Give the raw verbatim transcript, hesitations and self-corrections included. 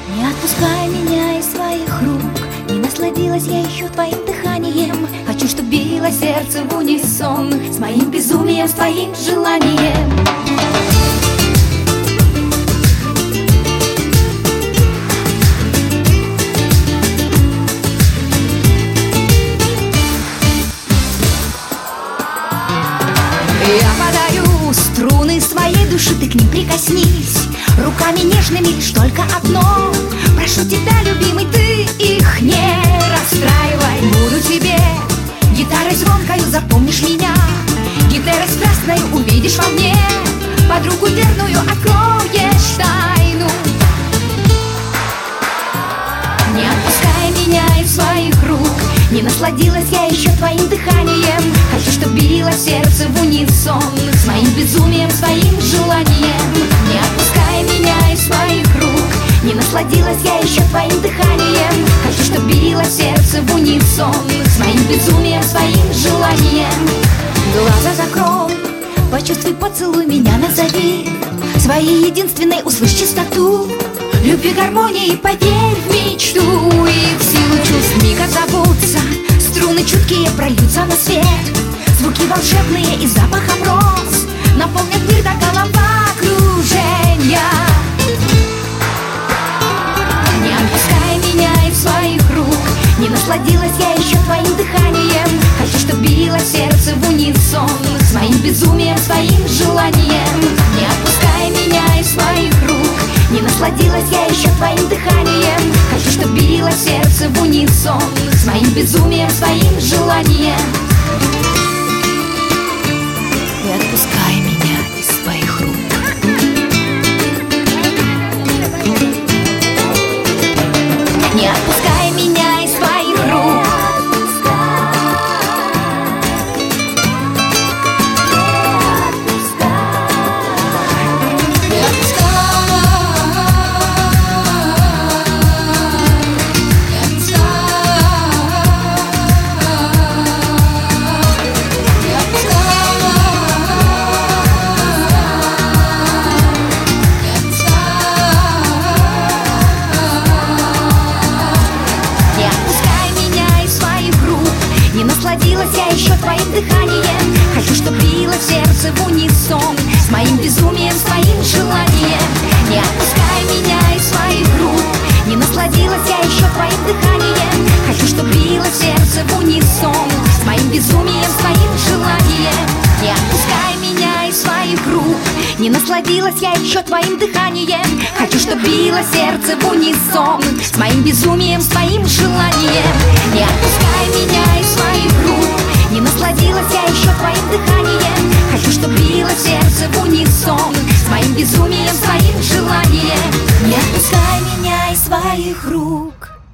Не отпускай меня из своих рук, не насладилась я еще твоим дыханием. Хочу, чтоб било сердце в унисон с моим безумием, с твоим желанием. Я подаю струны своей души, ты к ним прикоснись. Руками нежными лишь только одно. Прошу тебя, любимый, ты их не расстраивай. Буду тебе гитарой звонкою, запомнишь меня. Гитарой страстной увидишь во мне подругу верную, откроешь тайну. Не отпускай меня из своих рук, не насладилась я еще твоим дыханием. Хочу, чтоб било сердце в унисон с моим безумием, своим желанием. Не отпускай меня из своих рук, не насладилась я еще твоим дыханием. Хочу, чтоб било сердце в унисон с моим безумием, своим желанием. Глаза закрой, почувствуй, поцелуй меня, назови своей единственной, услышь чистоту любви, гармонии, поверь в мечту. И в силу чувств миг отзовутся, струны чуткие прольются на свет. Звуки волшебные и запахом роз наполнят мир до головокружения. Не отпускай меня из своих рук, не насладилась я еще твоим дыханием. Хочу, чтоб било сердце в унисон с моим безумием, своим желанием. Не отпускай меня из своих рук, не насладилась я еще твоим дыханием. Хочу, чтоб било сердце в унисон с моим безумием, своим желанием. Не отпускай меня из своих рук. Не отпускай меня из своих рук. Насладилась я еще твоим дыханием. Хочу, чтоб било сердце в унисон с моим безумием, своим желанием. Не отпускай меня из своих рук, не насладилась я еще твоим дыханием. Хочу, чтоб било сердце в унисон с моим безумием, своим желанием. Не отпускай меня из своих рук, не насладилась я еще твоим дыханием. Хочу, чтоб било сердце в унисон с моим безумием, своим желанием. Не отпускай меня из своих рук, не насладилась я еще твоим дыханием. Хочу, чтоб било сердце в унисон с моим безумием, своим желанием. Не отпускай меня из своих рук.